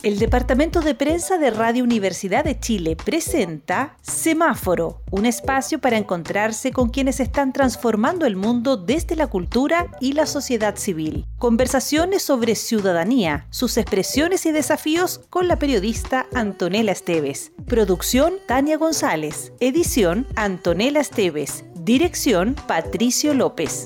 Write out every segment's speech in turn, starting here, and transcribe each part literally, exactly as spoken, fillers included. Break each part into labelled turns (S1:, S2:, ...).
S1: El Departamento de Prensa de Radio Universidad de Chile presenta Semáforo, un espacio para encontrarse con quienes están transformando el mundo desde la cultura y la sociedad civil. Conversaciones sobre ciudadanía, sus expresiones y desafíos con la periodista Antonella Esteves. Producción Tania González. Edición Antonella Esteves. Dirección Patricio López.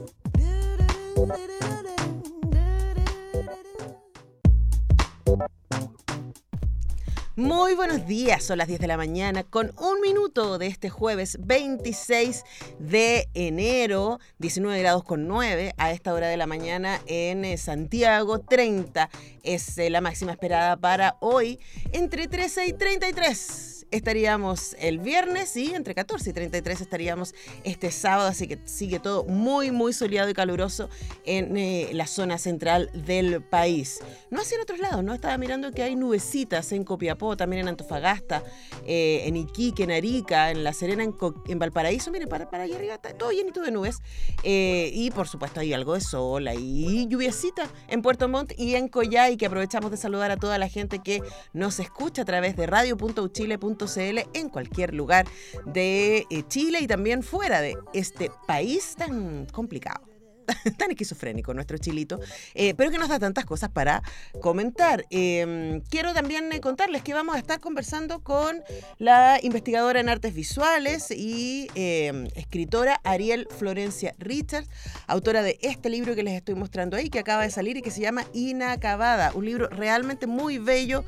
S2: Muy buenos días, son las diez de la mañana con un minuto de este jueves veintiséis de enero, diecinueve grados con nueve a esta hora de la mañana en Santiago, treinta es la máxima esperada para hoy, entre trece y treinta y tres. Estaríamos el viernes y entre catorce y treinta y tres estaríamos este sábado, así que sigue todo muy, muy soleado y caluroso en eh, la zona central del país. No así en otros lados, ¿no? Estaba mirando que hay nubecitas en Copiapó, también en Antofagasta, eh, en Iquique, en Arica, en La Serena, en, Co- en Valparaíso. Mire, para, para allá arriba está todo llenito de nubes. Eh, y por supuesto hay algo de sol, hay lluviecita en Puerto Montt y en Coyhai, que aprovechamos de saludar a toda la gente que nos escucha a través de radio punto u chile punto c l en cualquier lugar de eh, Chile y también fuera de este país tan complicado. Tan esquizofrénico nuestro chilito, eh, pero que nos da tantas cosas para comentar. Eh, quiero también eh, contarles que vamos a estar conversando con la investigadora en artes visuales y eh, escritora Ariel Florencia Richards, autora de este libro que les estoy mostrando ahí, que acaba de salir y que se llama Inacabada, un libro realmente muy bello,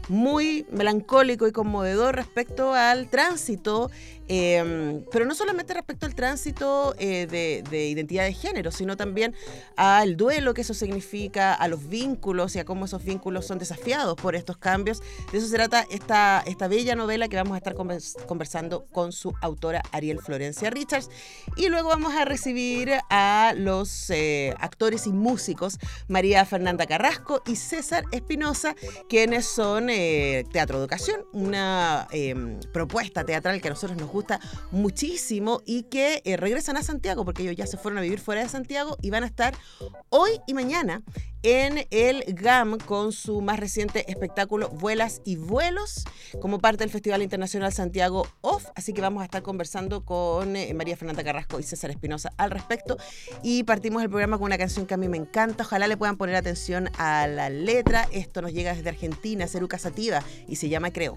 S2: muy melancólico y conmovedor respecto al tránsito, eh, pero no solamente respecto al tránsito eh, de, de identidad de género, sino también al duelo que eso significa, a los vínculos y a cómo esos vínculos son desafiados por estos cambios. De eso se trata esta, esta bella novela que vamos a estar conversando con su autora Ariel Florencia Richards. Y luego vamos a recibir a los eh, actores y músicos María Fernanda Carrasco y César Espinosa, quienes son eh, Teatro Educación, una eh, propuesta teatral que a nosotros nos gusta muchísimo y que eh, regresan a Santiago, porque ellos ya se fueron a vivir fuera de Santiago y van a estar hoy y mañana en el G A M con su más reciente espectáculo Vuelas y Vuelos como parte del Festival Internacional Santiago Off, así que vamos a estar conversando con eh, María Fernanda Carrasco y César Espinosa al respecto y partimos el programa con una canción que a mí me encanta, ojalá le puedan poner atención a la letra. Esto nos llega desde Argentina, Ceruca Sativa, y se llama Creo.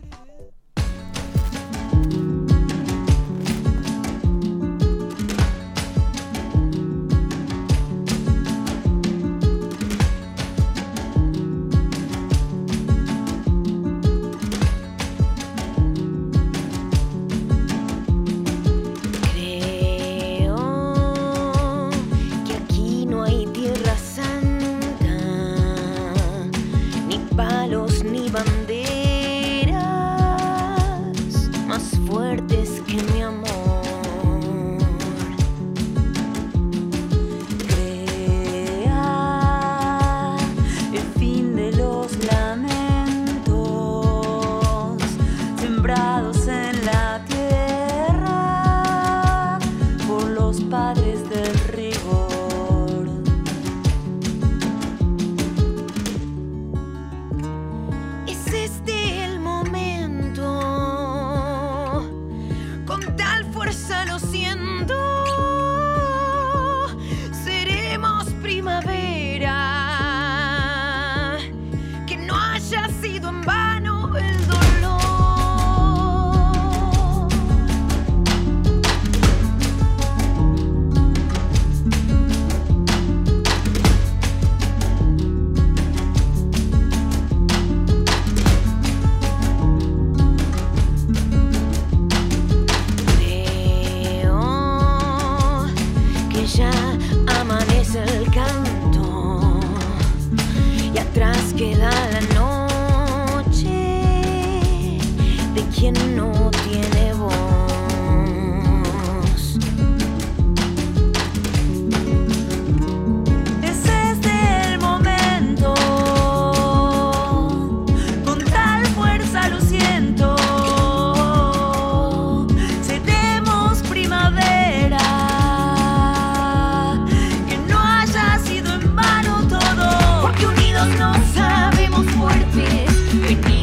S3: No sabemos fuertes,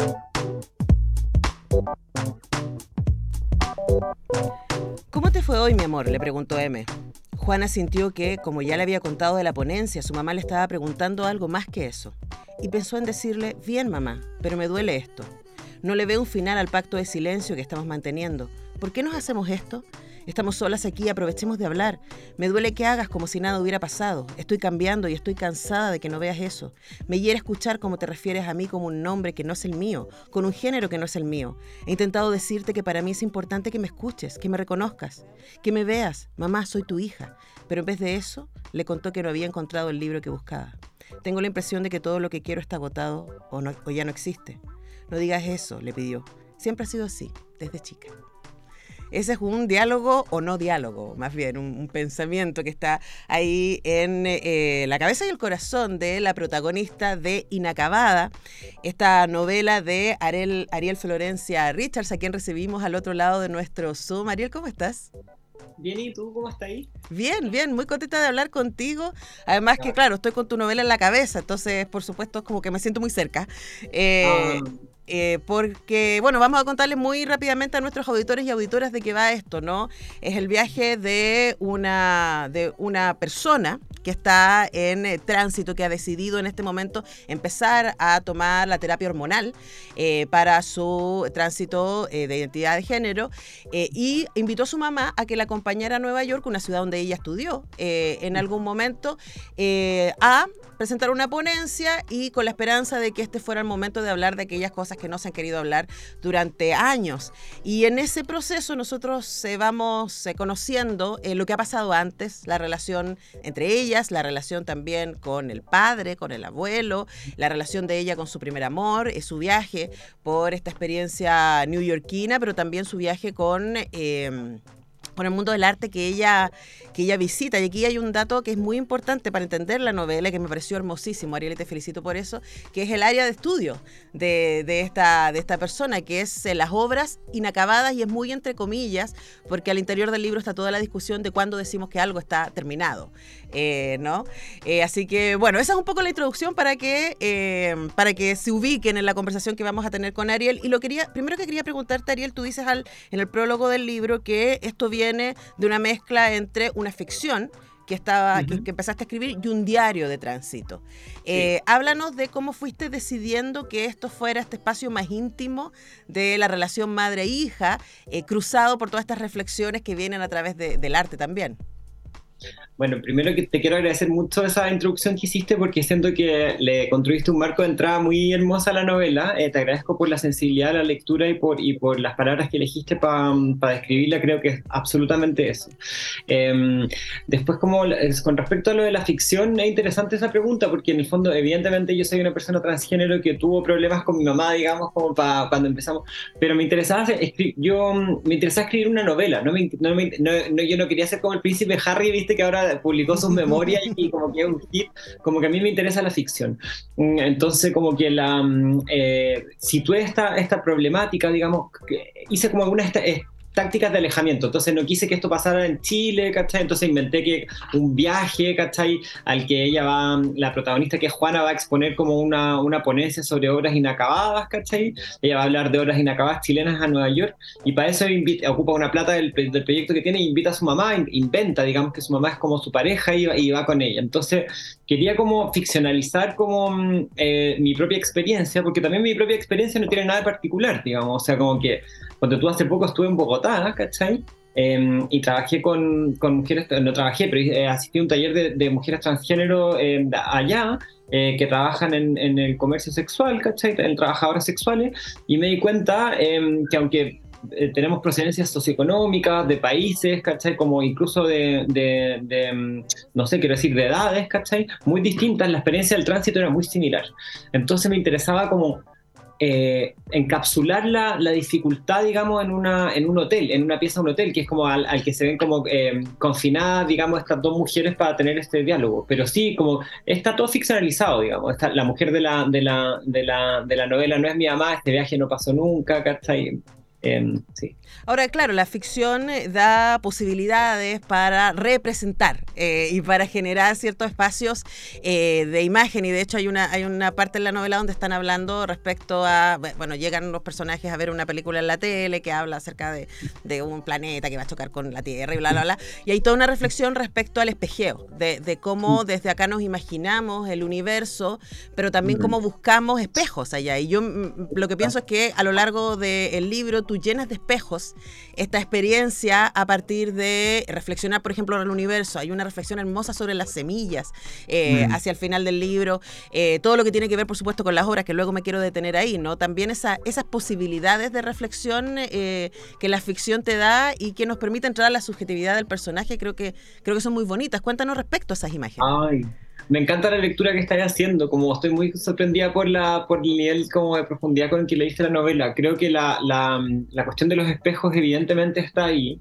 S2: ¿Cómo te fue hoy, mi amor?, le preguntó M. Juana sintió que, como ya le había contado de la ponencia, su mamá le estaba preguntando algo más que eso. Y pensó en decirle: bien, mamá, pero me duele esto. No le veo un final al pacto de silencio que estamos manteniendo. ¿Por qué nos hacemos esto? Estamos solas aquí, aprovechemos de hablar. Me duele que hagas como si nada hubiera pasado. Estoy cambiando y estoy cansada de que no veas eso. Me hiere escuchar cómo te refieres a mí como un nombre que no es el mío, con un género que no es el mío. He intentado decirte que para mí es importante que me escuches, que me reconozcas, que me veas. Mamá, soy tu hija. Pero en vez de eso, le contó que no había encontrado el libro que buscaba. Tengo la impresión de que todo lo que quiero está agotado o, no, o ya no existe. No digas eso, le pidió. Siempre ha sido así, desde chica. Ese es un diálogo o no diálogo, más bien un, un pensamiento que está ahí en eh, la cabeza y el corazón de la protagonista de Inacabada, esta novela de Ariel, Ariel Florencia Richards, a quien recibimos al otro lado de nuestro Zoom. Ariel, ¿cómo estás?
S3: Bien, ¿y tú cómo estás ahí?
S2: Bien, bien, muy contenta de hablar contigo. Además que, claro, estoy con tu novela en la cabeza, entonces, por supuesto, es como que me siento muy cerca. Eh, ah. Eh, porque, bueno, vamos a contarles muy rápidamente a nuestros auditores y auditoras de qué va esto, ¿no? Es el viaje de una, de una persona que está en eh, tránsito, que ha decidido en este momento empezar a tomar la terapia hormonal eh, para su tránsito eh, de identidad de género eh, y invitó a su mamá a que la acompañara a Nueva York, una ciudad donde ella estudió eh, en algún momento, eh, a presentar una ponencia y con la esperanza de que este fuera el momento de hablar de aquellas cosas que no se han querido hablar durante años. Y en ese proceso nosotros eh, vamos eh, conociendo eh, lo que ha pasado antes, la relación entre ellas, la relación también con el padre, con el abuelo, la relación de ella con su primer amor, eh, su viaje por esta experiencia neoyorquina, pero también su viaje con... Eh, con el mundo del arte que ella, que ella visita. Y aquí hay un dato que es muy importante para entender la novela, que me pareció hermosísimo, Ariel, y te felicito por eso, que es el área de estudio de, de, esta, de esta persona, que es eh, las obras inacabadas, y es muy entre comillas, porque al interior del libro está toda la discusión de cuándo decimos que algo está terminado, eh, ¿no? Eh, así que, bueno, esa es un poco la introducción para que, eh, para que se ubiquen en la conversación que vamos a tener con Ariel. Y lo quería, primero que quería preguntarte, Ariel, tú dices al, en el prólogo del libro que esto viene de una mezcla entre una ficción que, estaba, uh-huh. que, que empezaste a escribir y un diario de tránsito. Eh, sí. Háblanos de cómo fuiste decidiendo que esto fuera este espacio más íntimo de la relación madre-hija, eh, cruzado por todas estas reflexiones que vienen a través de, del arte también.
S3: Bueno, primero que te quiero agradecer mucho esa introducción que hiciste, porque siento que le construiste un marco de entrada muy hermosa a la novela. Eh, te agradezco por la sensibilidad de la lectura y por, y por las palabras que elegiste para pa describirla. Creo que es absolutamente eso. Eh, después, como con respecto a lo de la ficción, es interesante esa pregunta, porque en el fondo, evidentemente, yo soy una persona transgénero que tuvo problemas con mi mamá, digamos, como para cuando empezamos, pero me interesaba, yo, me interesaba escribir una novela, no, me, no, me, no, no yo no quería ser como el príncipe Harry, viste, que ahora publicó sus memorias y como que es un hit, como que a mí me interesa la ficción. Entonces como que la eh, situé esta, esta problemática, digamos, que hice como algunas esta, tácticas de alejamiento. Entonces no quise que esto pasara en Chile, ¿cachai? Entonces inventé que un viaje, ¿cachai? Al que ella va, la protagonista que es Juana, va a exponer como una, una ponencia sobre obras inacabadas, ¿cachai? Ella va a hablar de obras inacabadas chilenas a Nueva York, y para eso invita, ocupa una plata del, del proyecto que tiene, e invita a su mamá, inventa, digamos que su mamá es como su pareja y va, y va con ella. Entonces quería como ficcionalizar como eh, mi propia experiencia, porque también mi propia experiencia no tiene nada de particular, digamos, o sea, como que cuando tú hace poco estuve en Bogotá, ¿cachai? Eh, y trabajé con, con mujeres, no trabajé, pero eh, asistí a un taller de, de mujeres transgénero eh, allá, eh, que trabajan en, en el comercio sexual, ¿cachai? En trabajadoras sexuales, y me di cuenta eh, que aunque eh, tenemos procedencias socioeconómicas de países, ¿cachai? Como incluso de, de, de, no sé, quiero decir, de edades, ¿cachai? Muy distintas, la experiencia del tránsito era muy similar. Entonces me interesaba como Eh, encapsular la, la dificultad, digamos, en, una, en un hotel, en una pieza de un hotel, que es como al, al que se ven como eh, confinadas, digamos, estas dos mujeres para tener este diálogo. Pero sí, como está todo ficcionalizado, digamos. Está, la mujer de la, de, la, de, la, de la novela no es mi mamá, este viaje no pasó nunca, ¿cachai? Eh, sí.
S2: Ahora, claro, la ficción da posibilidades para representar eh, y para generar ciertos espacios eh, de imagen, y de hecho hay una hay una parte en la novela donde están hablando respecto a, bueno, llegan los personajes a ver una película en la tele que habla acerca de, de un planeta que va a chocar con la Tierra y bla, bla, bla, y hay toda una reflexión respecto al espejeo, de, de cómo desde acá nos imaginamos el universo, pero también cómo buscamos espejos allá, y yo lo que pienso es que a lo largo del libro tú llenas de espejos esta experiencia a partir de reflexionar, por ejemplo, en el universo. Hay una reflexión hermosa sobre las semillas eh, mm. hacia el final del libro, eh, todo lo que tiene que ver, por supuesto, con las obras, que luego me quiero detener ahí, ¿no? También esa, esas posibilidades de reflexión eh, que la ficción te da y que nos permite entrar a la subjetividad del personaje, creo que, creo que son muy bonitas. Cuéntanos respecto a esas imágenes.
S3: Ay. Me encanta la lectura que estáis haciendo, como estoy muy sorprendida por la por el nivel como de profundidad con el que leíste la novela. Creo que la, la, la cuestión de los espejos evidentemente está ahí.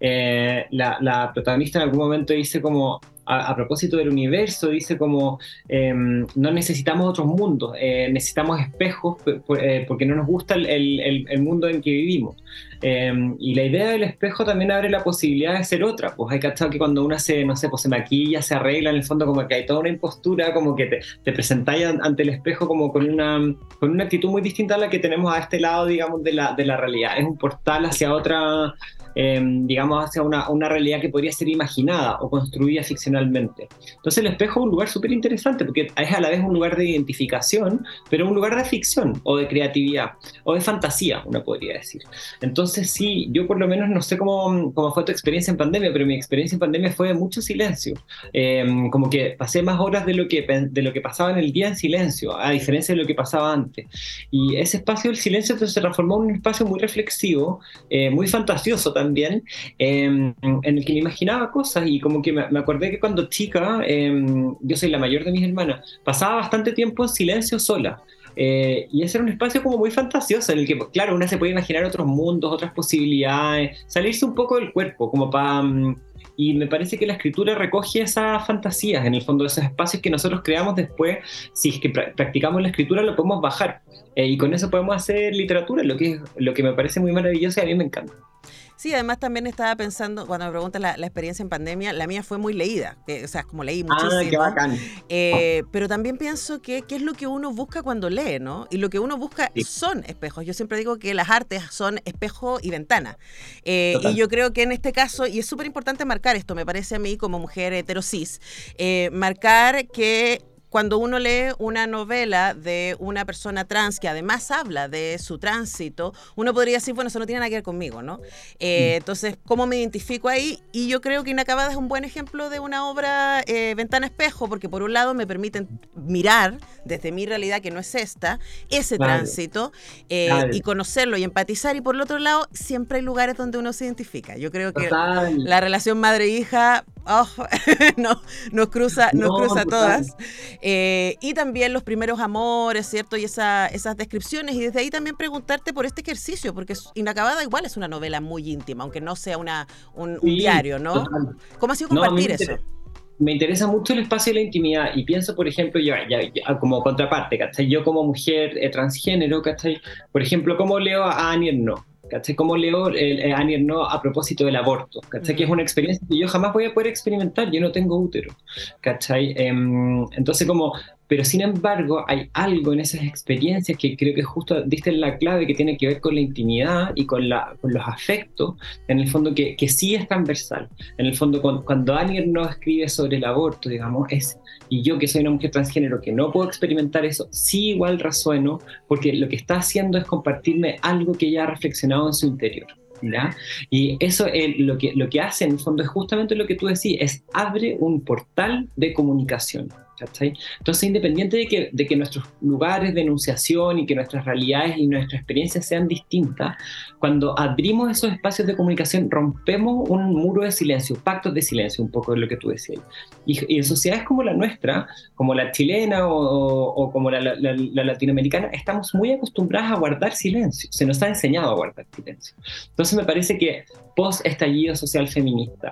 S3: Eh, la, la protagonista en algún momento dice como, a, a propósito del universo, dice como, eh, no necesitamos otros mundos, eh, necesitamos espejos eh, porque no nos gusta el, el, el mundo en que vivimos. Eh, y la idea del espejo también abre la posibilidad de ser otra. Pues hay cachado que cuando uno se, no sé, pues se maquilla, se arregla, en el fondo como que hay toda una impostura, como que te, te presentáis ante el espejo como con una, con una actitud muy distinta a la que tenemos a este lado, digamos, de la, de la realidad. Es un portal hacia otra, eh, digamos, hacia una, una realidad que podría ser imaginada o construida ficcionalmente. Entonces el espejo es un lugar súper interesante porque es a la vez un lugar de identificación, pero un lugar de ficción o de creatividad o de fantasía, uno podría decir. Entonces sí, yo por lo menos no sé cómo, cómo fue tu experiencia en pandemia, pero mi experiencia en pandemia fue de mucho silencio. Eh, como que pasé más horas de lo, que, de lo que pasaba en el día en silencio, a diferencia de lo que pasaba antes. Y ese espacio del silencio se transformó en un espacio muy reflexivo, eh, muy fantasioso también, eh, en el que me imaginaba cosas y como que me, me acordé que cuando chica, eh, yo soy la mayor de mis hermanas, pasaba bastante tiempo en silencio sola. Eh, y ese era un espacio como muy fantasioso en el que, claro, uno se puede imaginar otros mundos, otras posibilidades, salirse un poco del cuerpo, como para... Um, y me parece que la escritura recoge esas fantasías, en el fondo, esos espacios que nosotros creamos después. Si es que pra- practicamos la escritura, lo podemos bajar, eh, y con eso podemos hacer literatura, lo que, lo que me parece muy maravilloso y a mí me encanta.
S2: Sí, además también estaba pensando, cuando me preguntas la, la experiencia en pandemia, la mía fue muy leída, eh, o sea, como leí muchísimo.
S3: Ah, qué bacán.
S2: Eh, pero también pienso que qué es lo que uno busca cuando lee, ¿no? Y lo que uno busca sí. son espejos. Yo siempre digo que las artes son espejo y ventana. Eh, y yo creo que en este caso, y es súper importante marcar esto, me parece a mí como mujer heterosis, eh, marcar que cuando uno lee una novela de una persona trans que además habla de su tránsito, uno podría decir, bueno, eso no tiene nada que ver conmigo, ¿no? Eh, entonces, ¿cómo me identifico ahí? Y yo creo que Inacabada es un buen ejemplo de una obra eh, ventana-espejo, porque por un lado me permiten mirar desde mi realidad, que no es esta, ese claro. tránsito, eh, claro. y conocerlo y empatizar, y por el otro lado, siempre hay lugares donde uno se identifica. Yo creo que total. La relación madre-hija oh, no, nos cruza, nos no, cruza a todas. Eh, y también los primeros amores, ¿cierto? Y esa, esas descripciones. Y desde ahí también preguntarte por este ejercicio, porque Inacabada igual es una novela muy íntima, aunque no sea una, un, sí, un diario, ¿no? Total. ¿Cómo ha sido compartir no, eso?
S3: Me interesa mucho el espacio de la intimidad y pienso, por ejemplo, ya, ya, ya como contraparte, ¿cachai? Yo como mujer eh, transgénero, ¿cachai? Por ejemplo, ¿cómo leo a Annie Ernaux? ¿Cachai? ¿Cómo leo el, el Annie Ernaux a propósito del aborto? ¿Cachai? Mm. Que es una experiencia que yo jamás voy a poder experimentar, yo no tengo útero, ¿cachai? Eh, entonces como... Pero sin embargo hay algo en esas experiencias que creo que justo diste en la clave, que tiene que ver con la intimidad y con, la, con los afectos, en el fondo que, que sí es transversal. En el fondo cuando, cuando alguien no escribe sobre el aborto, digamos, es, y yo que soy una mujer transgénero que no puedo experimentar eso, sí igual resueno, porque lo que está haciendo es compartirme algo que ella ha reflexionado en su interior. ¿Ya? Y eso eh, lo, que, lo que hace en el fondo es justamente lo que tú decís, es abre un portal de comunicación. ¿Cachai? Entonces, independiente de que, de que nuestros lugares de enunciación y que nuestras realidades y nuestras experiencias sean distintas, cuando abrimos esos espacios de comunicación, rompemos un muro de silencio, pactos de silencio, un poco de lo que tú decías. Y, y en sociedades como la nuestra, como la chilena o, o, o como la, la, la, la latinoamericana, estamos muy acostumbradas a guardar silencio, se nos ha enseñado a guardar silencio. Entonces me parece que post-estallido social feminista,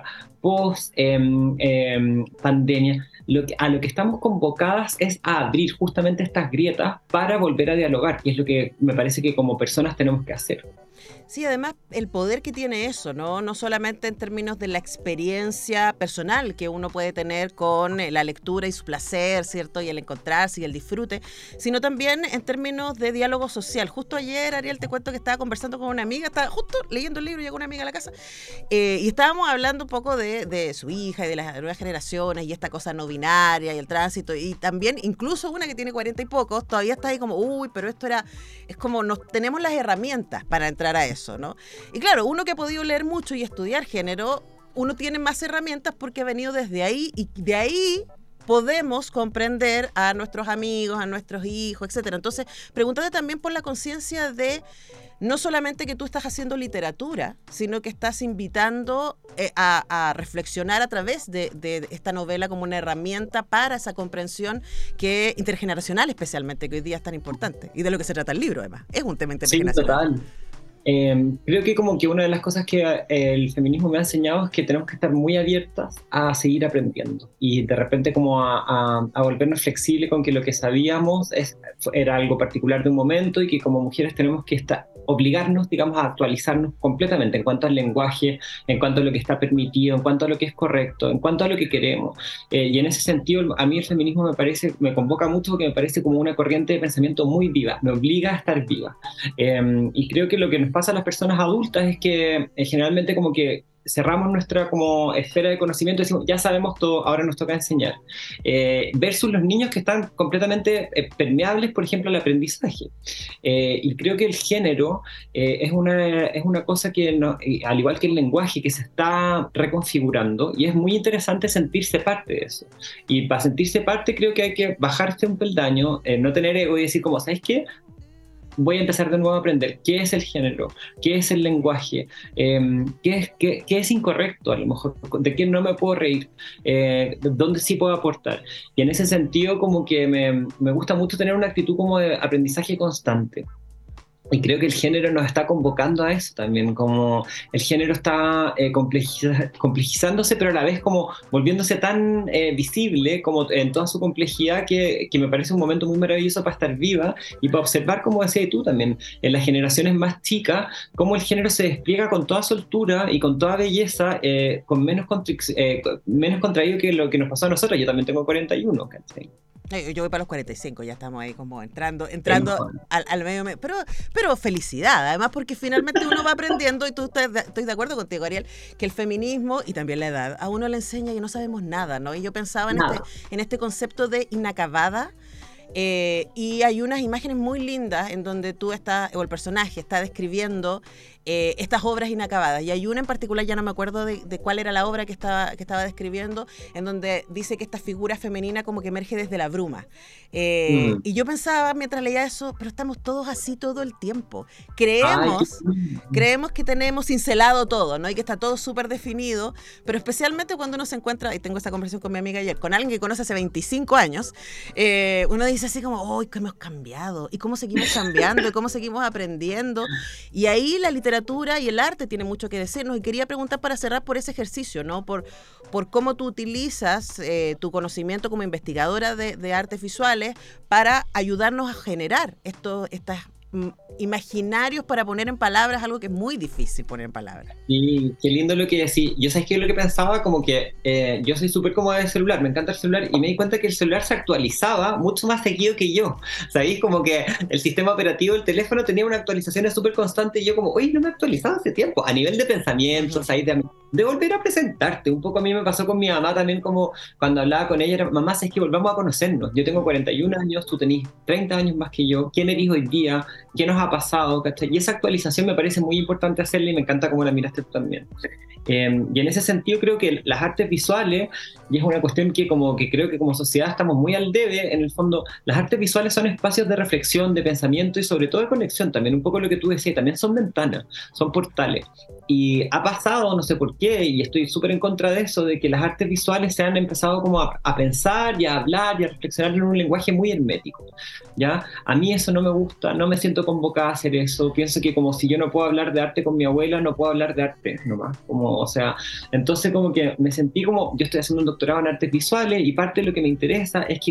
S3: post-pandemia, eh, eh, Lo que, a lo que estamos convocadas es a abrir justamente estas grietas para volver a dialogar, y es lo que me parece que como personas tenemos que hacer.
S2: Sí, además el poder que tiene eso, ¿no? No solamente en términos de la experiencia personal que uno puede tener con la lectura y su placer, ¿cierto? Y el encontrarse y el disfrute, sino también en términos de diálogo social. Justo ayer, Ariel, te cuento que estaba conversando con una amiga, estaba justo leyendo el libro, llegó una amiga a la casa, eh, y estábamos hablando un poco de, de su hija y de las nuevas generaciones y esta cosa no binaria y el tránsito, y también incluso una que tiene cuarenta y pocos, todavía está ahí como, uy, pero esto era, es como, nos tenemos las herramientas para entrar a eso, ¿no? Y claro, uno que ha podido leer mucho y estudiar género, uno tiene más herramientas porque ha venido desde ahí y de ahí podemos comprender a nuestros amigos, a nuestros hijos, etcétera. Entonces, pregúntate también por la conciencia de no solamente que tú estás haciendo literatura, sino que estás invitando eh, a, a reflexionar a través de, de esta novela como una herramienta para esa comprensión que intergeneracional especialmente, que hoy día es tan importante, y de lo que se trata el libro además. Es un tema intergeneracional.
S3: Sí, total. Eh, creo que como que una de las cosas que eh, el feminismo me ha enseñado es que tenemos que estar muy abiertas a seguir aprendiendo y de repente como a, a, a volvernos flexibles con que lo que sabíamos es, era algo particular de un momento y que como mujeres tenemos que estar, obligarnos, digamos, a actualizarnos completamente en cuanto al lenguaje, en cuanto a lo que está permitido, en cuanto a lo que es correcto, en cuanto a lo que queremos. Eh, y en ese sentido, a mí el feminismo me parece, me convoca mucho porque me parece como una corriente de pensamiento muy viva, me obliga a estar viva. Eh, y creo que lo que nos pasa a las personas adultas es que eh, generalmente como que cerramos nuestra como esfera de conocimiento y decimos, ya sabemos todo, ahora nos toca enseñar. Eh, versus los niños que están completamente eh, permeables, por ejemplo, al aprendizaje. Eh, y creo que el género eh, es, una, es una cosa que, no, eh, al igual que el lenguaje, que se está reconfigurando y es muy interesante sentirse parte de eso. Y para sentirse parte creo que hay que bajarse un peldaño, eh, no tener ego y decir como, ¿sabes qué? Voy a empezar de nuevo a aprender qué es el género, qué es el lenguaje, eh, qué, es, qué, qué es incorrecto, a lo mejor, de qué no me puedo reír, eh, dónde sí puedo aportar. Y en ese sentido como que me, me gusta mucho tener una actitud como de aprendizaje constante. Y creo que el género nos está convocando a eso también, como el género está eh, complejiza, complejizándose, pero a la vez como volviéndose tan eh, visible como en toda su complejidad que, que me parece un momento muy maravilloso para estar viva y para observar, como decías tú también, en las generaciones más chicas, cómo el género se despliega con toda soltura y con toda belleza, eh, con menos, eh, menos contraído que lo que nos pasó a nosotros. Yo también tengo cuarenta y uno, ¿cachai?
S2: Yo voy para los cuarenta y cinco, ya estamos ahí como entrando entrando al, al medio, medio. Pero, pero felicidad, además, porque finalmente uno va aprendiendo, y tú estás, estoy de acuerdo contigo, Ariel, que el feminismo y también la edad a uno le enseña que no sabemos nada, ¿no? Y yo pensaba en, este, en este concepto de inacabada. Eh, y hay unas imágenes muy lindas en donde tú estás, o el personaje está describiendo eh, estas obras inacabadas, y hay una en particular, ya no me acuerdo de, de cuál era la obra que estaba, que estaba describiendo, en donde dice que esta figura femenina como que emerge desde la bruma. Eh, mm. Y yo pensaba mientras leía eso, pero estamos todos así todo el tiempo. Creemos, Ay, creemos que tenemos cincelado todo, ¿no? Y que está todo súper definido, pero especialmente cuando uno se encuentra, y tengo esta conversación con mi amiga ayer, con alguien que conoce hace veinticinco años, eh, uno dice así como, ¡ay, cómo hemos cambiado! ¿Y cómo seguimos cambiando? ¿Y cómo seguimos aprendiendo? Y ahí la literatura y el arte tiene mucho que decirnos, y quería preguntar para cerrar por ese ejercicio, ¿no? Por, por cómo tú utilizas eh, tu conocimiento como investigadora de, de artes visuales para ayudarnos a generar estos, estas imaginarios para poner en palabras algo que es muy difícil poner en palabras.
S3: Sí, qué lindo lo que decís. Yo sabes que lo que pensaba, como que eh, yo soy súper cómoda del celular, me encanta el celular, y me di cuenta que el celular se actualizaba mucho más seguido que yo. ¿Sabéis? Como que el sistema operativo del teléfono tenía una actualización súper constante, y yo como, oye, no me he actualizado hace tiempo, a nivel de pensamiento, uh-huh. ¿sabéis? De, de volver a presentarte. Un poco a mí me pasó con mi mamá también, como cuando hablaba con ella, era, mamá, sabes que volvamos a conocernos. Yo tengo cuarenta y un años, tú tenés treinta años más que yo. ¿Quién eres hoy día? ¿Qué nos ha pasado? ¿Cachai? Y esa actualización me parece muy importante hacerla, y me encanta cómo la miraste tú también. Eh, y en ese sentido creo que las artes visuales, y es una cuestión que como que creo que como sociedad estamos muy al debe, en el fondo, las artes visuales son espacios de reflexión, de pensamiento y sobre todo de conexión también, un poco lo que tú decías, también son ventanas, son portales. Y ha pasado, no sé por qué, y estoy súper en contra de eso, de que las artes visuales se han empezado como a, a pensar y a hablar y a reflexionar en un lenguaje muy hermético, ¿ya? A mí eso no me gusta, no me siento convocada a hacer eso, pienso que como si yo no puedo hablar de arte con mi abuela, no puedo hablar de arte nomás, como, o sea, entonces como que me sentí como, yo estoy haciendo un doctorado en artes visuales y parte de lo que me interesa es que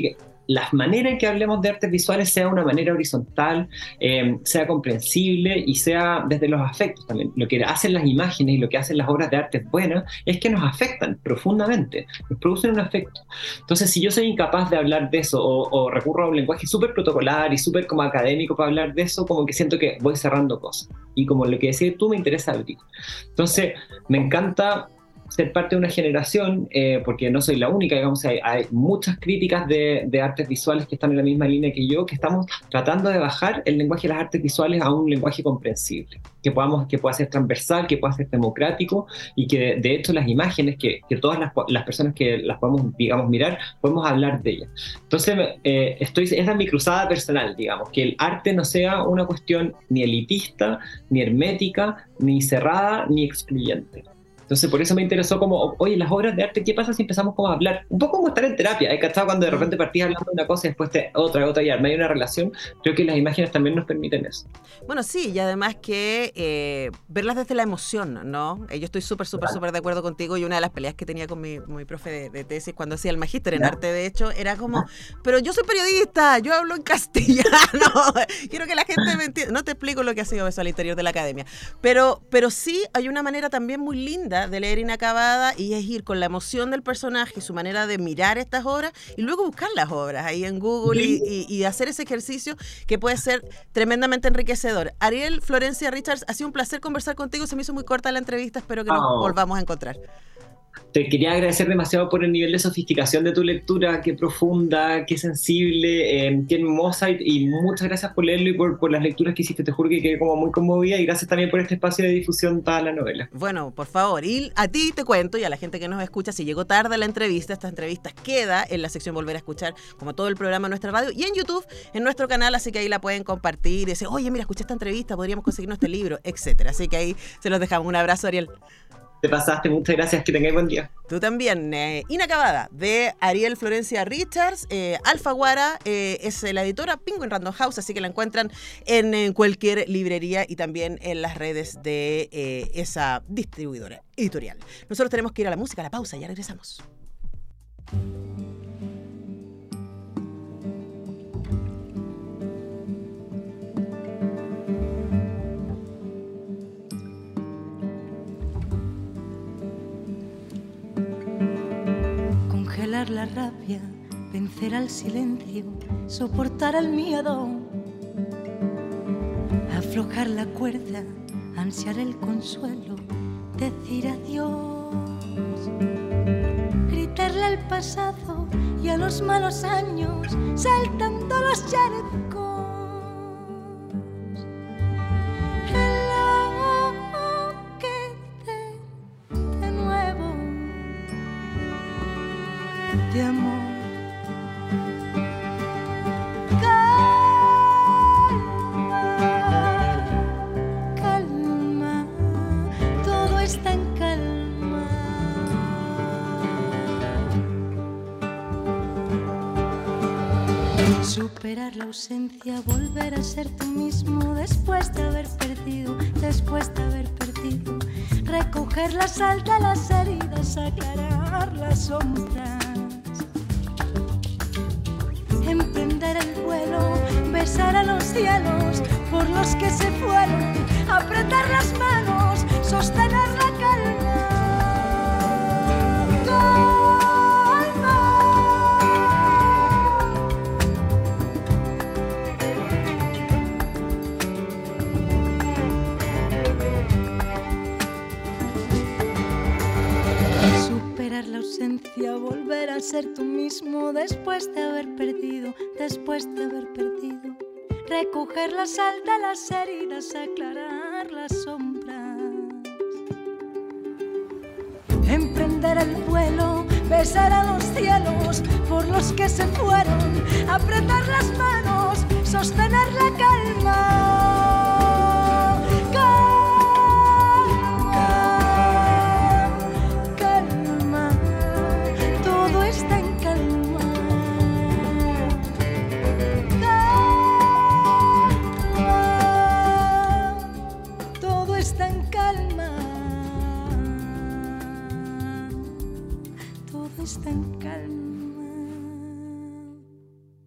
S3: la manera en que hablemos de artes visuales sea una manera horizontal, eh, sea comprensible y sea desde los afectos también. Lo que hacen las imágenes y lo que hacen las obras de arte buenas es que nos afectan profundamente, nos producen un afecto. Entonces, si yo soy incapaz de hablar de eso o, o recurro a un lenguaje súper protocolar y súper como académico para hablar de eso, como que siento que voy cerrando cosas. Y como lo que decías tú, me interesa abrir. Entonces, me encanta ser parte de una generación, eh, porque no soy la única, digamos, hay, hay muchas críticas de, de artes visuales que están en la misma línea que yo, que estamos tratando de bajar el lenguaje de las artes visuales a un lenguaje comprensible, que, podamos, que pueda ser transversal, que pueda ser democrático, y que de, de hecho las imágenes, que, que todas las, las personas que las podemos, digamos, mirar, podemos hablar de ellas. Entonces, eh, estoy, esa es mi cruzada personal, digamos, que el arte no sea una cuestión ni elitista, ni hermética, ni cerrada, ni excluyente. Entonces, por eso me interesó como, oye, las obras de arte, ¿qué pasa si empezamos como a hablar? Un poco como estar en terapia, ¿hay cachado? Cuando de repente partís hablando de una cosa y después te otra, otra, y arma hay una relación. Creo que las imágenes también nos permiten eso.
S2: Bueno, sí, y además que eh, verlas desde la emoción, ¿no? Eh, yo estoy súper, súper, súper de acuerdo contigo, y una de las peleas que tenía con mi, con mi profe de, de tesis cuando hacía el magíster en arte, de hecho, era como, pero yo soy periodista, yo hablo en castellano, quiero que la gente me entienda. No te explico lo que ha sido eso al interior de la academia, pero, pero sí hay una manera también muy linda de leer Inacabada, y es ir con la emoción del personaje, su manera de mirar estas obras y luego buscar las obras ahí en Google y, y, y hacer ese ejercicio que puede ser tremendamente enriquecedor. Ariel Florencia Richards, ha sido un placer conversar contigo, se me hizo muy corta la entrevista, espero que nos oh. volvamos a encontrar.
S3: Te quería agradecer demasiado por el nivel de sofisticación de tu lectura, qué profunda, qué sensible, eh, qué hermosa, y, y muchas gracias por leerlo y por, por las lecturas que hiciste. Te juro que quedé como muy conmovida, y gracias también por este espacio de difusión de toda la novela.
S2: Bueno, por favor, y a ti te cuento, y a la gente que nos escucha, si llegó tarde a la entrevista, esta entrevista queda en la sección Volver a Escuchar, como todo el programa en nuestra radio, y en YouTube, en nuestro canal, así que ahí la pueden compartir y decir, oye, mira, escuché esta entrevista, podríamos conseguirnos este libro, etcétera. Así que ahí se los dejamos. Un abrazo, Ariel.
S3: Te pasaste, muchas gracias, que tengáis buen día.
S2: Tú también. eh, Inacabada, de Ariel Florencia Richards. eh, Alfaguara eh, es la editora Penguin Random House, así que la encuentran en, en cualquier librería y también en las redes de eh, esa distribuidora editorial. Nosotros tenemos que ir a la música, a la pausa, ya regresamos.
S4: Congelar la rabia, vencer al silencio, soportar el miedo, aflojar la cuerda, ansiar el consuelo, decir adiós, gritarle al pasado y a los malos años, saltando los charcos. De amor, calma, calma, todo está en calma. Superar la ausencia, volver a ser tú mismo después de haber perdido, después de haber perdido. Recoger la sal de las heridas, aclarar las sombras. Emprender el vuelo, besar a los cielos por los que se fueron, apretar las manos, sostener la calma. Calma. Superar la ausencia, volver a ser tú mismo después de haber perdido, después de haber perdido. Recoger la sal de las heridas, aclarar las sombras. Emprender el vuelo, besar a los cielos por los que se fueron, apretar las manos, sostener la calma. Calma, calma, todo está en calma. Está en calma, todo está en calma.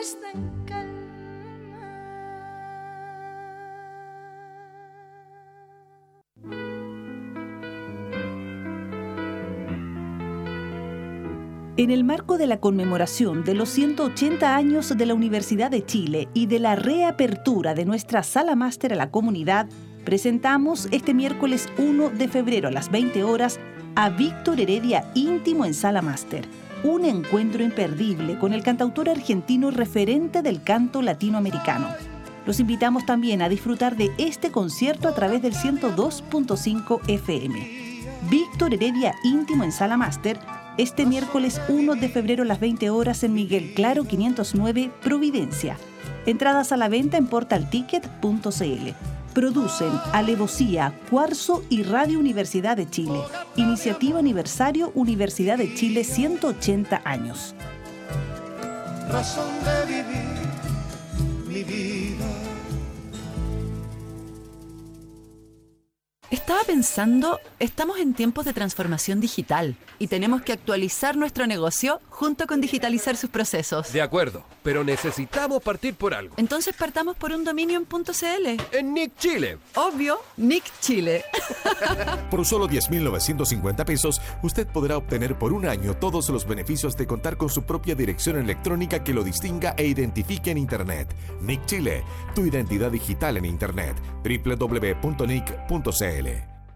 S4: puesta en calma.
S1: En el marco de la conmemoración de los ciento ochenta años de la Universidad de Chile y de la reapertura de nuestra sala máster a la comunidad, presentamos este miércoles uno de febrero a las veinte horas a Víctor Heredia Íntimo en Sala Máster, un encuentro imperdible con el cantautor argentino referente del canto latinoamericano. Los invitamos también a disfrutar de este concierto a través del ciento dos punto cinco F M. Víctor Heredia Íntimo en Sala Máster, este miércoles uno de febrero a las veinte horas en Miguel Claro quinientos nueve, Providencia. Entradas a la venta en portal ticket punto c l. Producen Alevosía, Cuarzo y Radio Universidad de Chile. Iniciativa Aniversario Universidad de Chile ciento ochenta años.
S5: Razón de vivir mi vida.
S6: Estaba pensando, estamos en tiempos de transformación digital y tenemos que actualizar nuestro negocio junto con digitalizar sus procesos.
S7: De acuerdo, pero necesitamos partir por algo.
S6: Entonces partamos por un dominio en .cl.
S7: En Nick Chile.
S6: Obvio, Nick Chile.
S8: Por solo diez mil novecientos cincuenta pesos, usted podrá obtener por un año todos los beneficios de contar con su propia dirección electrónica que lo distinga e identifique en Internet. Nick Chile, tu identidad digital en Internet. doble u doble u doble u punto nick punto c l.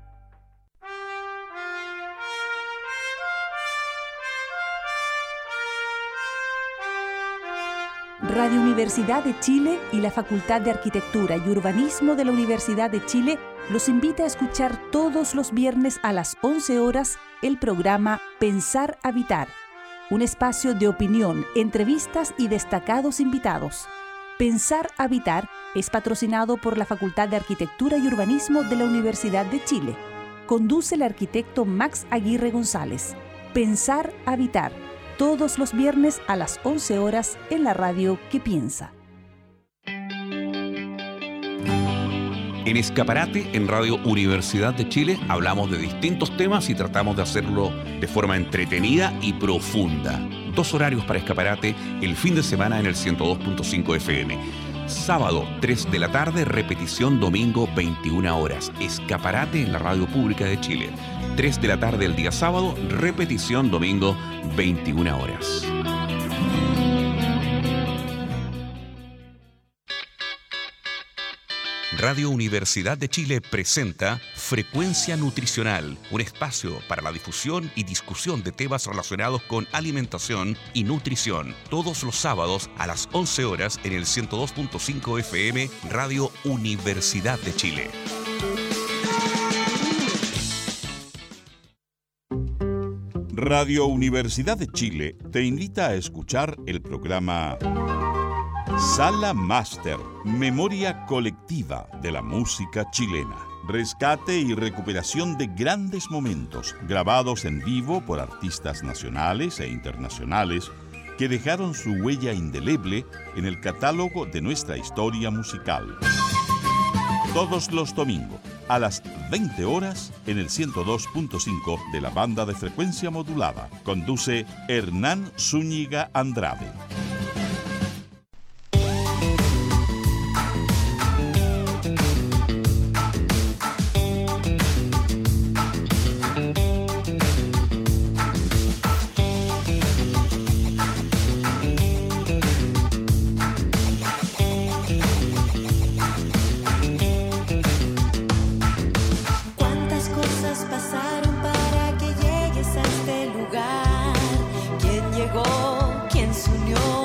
S1: Radio Universidad de Chile y la Facultad de Arquitectura y Urbanismo de la Universidad de Chile los invita a escuchar todos los viernes a las once horas el programa Pensar Habitar, un espacio de opinión, entrevistas y destacados invitados. Pensar Habitar es patrocinado por la Facultad de Arquitectura y Urbanismo de la Universidad de Chile. Conduce el arquitecto Max Aguirre González. Pensar Habitar, todos los viernes a las once horas en la radio que piensa.
S9: En Escaparate, en Radio Universidad de Chile, hablamos de distintos temas y tratamos de hacerlo de forma entretenida y profunda. Dos horarios para Escaparate, el fin de semana en el ciento dos punto cinco F M. Sábado, tres de la tarde, repetición domingo, veintiuna horas. Escaparate en la Radio Pública de Chile. tres de la tarde el día sábado, repetición domingo, veintiuna horas. Radio Universidad de Chile presenta Frecuencia Nutricional, un espacio para la difusión y discusión de temas relacionados con alimentación y nutrición, todos los sábados a las once horas en el ciento dos punto cinco F M, Radio Universidad de Chile.
S10: Radio Universidad de Chile te invita a escuchar el programa Sala Máster, memoria colectiva de la música chilena. Rescate y recuperación de grandes momentos grabados en vivo por artistas nacionales e internacionales que dejaron su huella indeleble en el catálogo de nuestra historia musical. Todos los domingos a las veinte horas en el ciento dos punto cinco de la banda de frecuencia modulada. Conduce Hernán Zúñiga Andrade.
S4: Quién se unió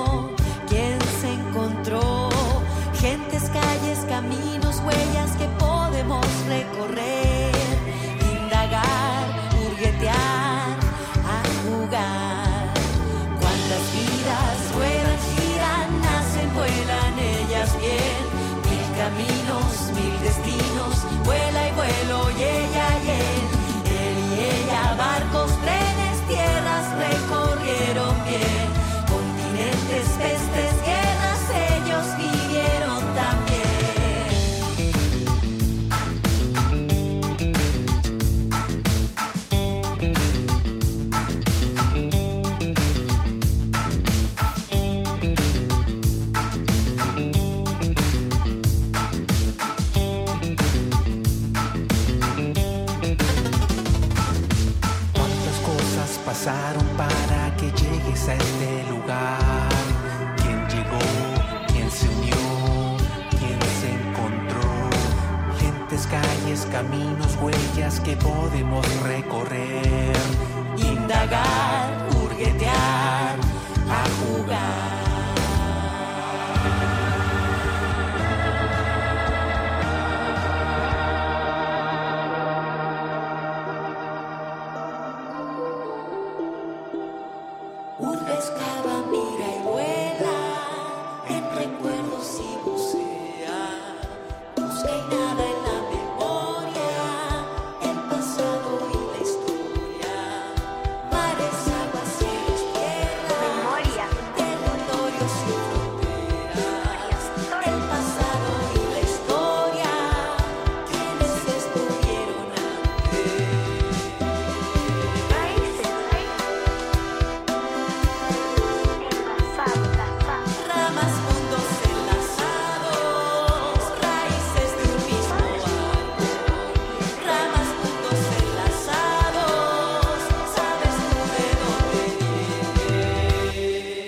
S11: Lugares, caminos, huellas que podemos recorrer. Indagar, hurguetear, a jugar.
S4: Urbe, excava, mira y vuela, en recuerdos y bucea, busca y nada en la memoria, el pasado y la historia, mares, aguas, cielos, tierra, memoria, territorios y fronteras, el pasado y la historia, quienes estuvieron antes, raíces, ramas, mundos enlazados, raíces de un mismo árbol. Ramas, mundos enlazados, sabes tú de dónde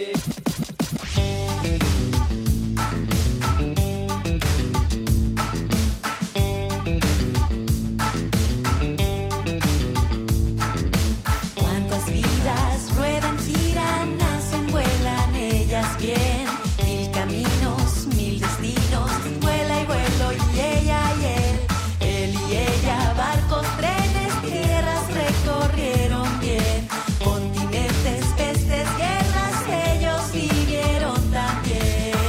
S4: Cuántas vidas ruedan, giran, nacen, vuelan ellas bien. Mil caminos, mil destinos, vuela y vuelo y ella y él. Él y ella, barcos, trenes, tierras recorrieron bien. Continentes, pestes, guerras, ellos vivieron también.